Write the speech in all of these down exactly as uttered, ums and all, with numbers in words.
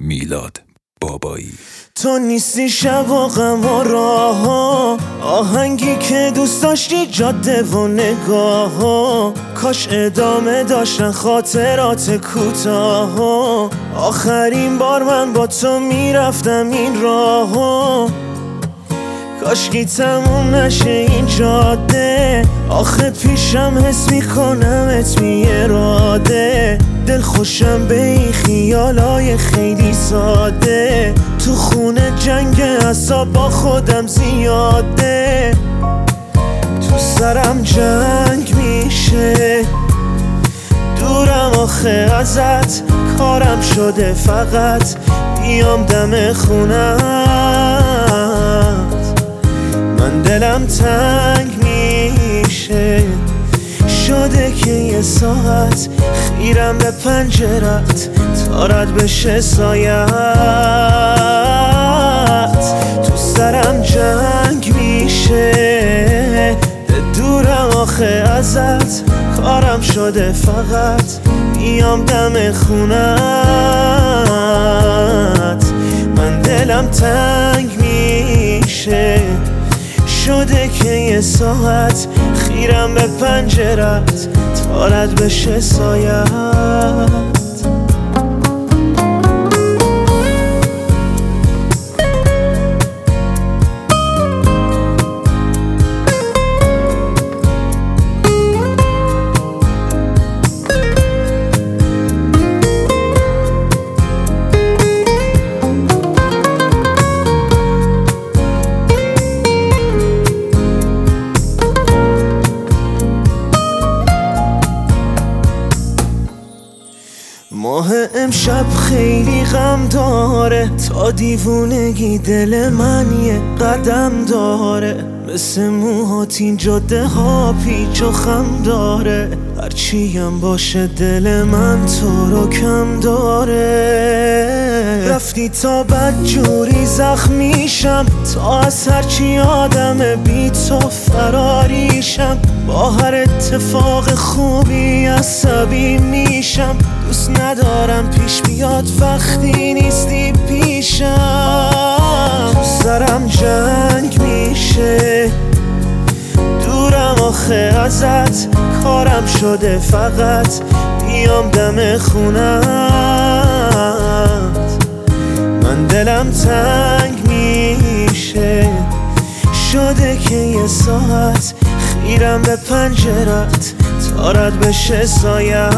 میلاد بابایی. تو نیستی شب و غم و راه ها، آهنگی که دوست داشتی جاده و نگاه ها. کاش ادامه داشتن خاطرات کوتاه ها. آخرین بار من با تو میرفتم این راه ها. کاشکی تموم نشه این جاده، آخه پیشم حس میکنم ات بی اراده. دل خوشم به این خیالای خیلی ساده، تو خونه جنگ اعصاب با خودم زیاده. تو سرم جنگ میشه، دورم آخه ازت، کارم شده فقط بیام دم خونت. من دلم تنگ میشه، شده که یه ساعت خیرم به پنجرت تا رد بشه سایت. تو سرم جنگ میشه، دورم آخه ازت، کارم شده فقط بیام دم خونت. من دلم تنگ میشه، شده که یه ساعت خیرم به پنجرت تا رد بشه سایت. ماه امشب خیلی غم داره، تا دیوونگی دل من یه قدم داره. مثل موهات این جاده ها پیچ و خم داره، هرچی هم باشه دل من تو رو کم داره. رفتی تا بد جوری زخمیشم، تا از هرچی آدم بی تو فراریشم. با هر اتفاق خوبی عصبی میشم، دوست ندارم پیش بیاد وقتی نیستی پیشم. تو سرم جنگ میشه، دورم آخه ازت، کارم شده فقط بیام دم خونت. من دلم تنگ میشه، شده که یه ساعت خیرم به پنجرت تا رد بشه سایت.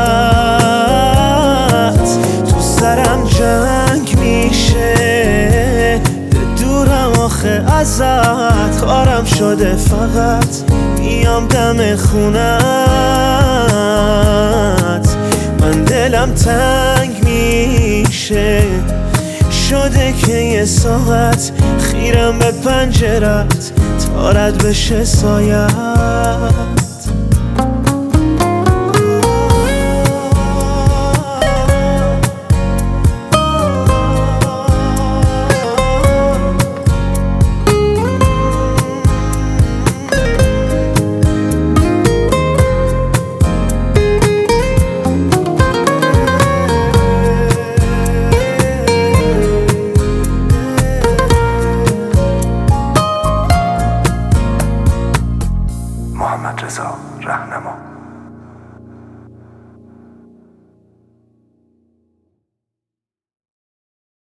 تو سرم جنگ میشه، دورم آخه ازت، کارم شده فقط بیام دم خونت. من دلم تنگ میشه، شده که یه ساعت خیرم به پنجرت تا رد بشه سایت.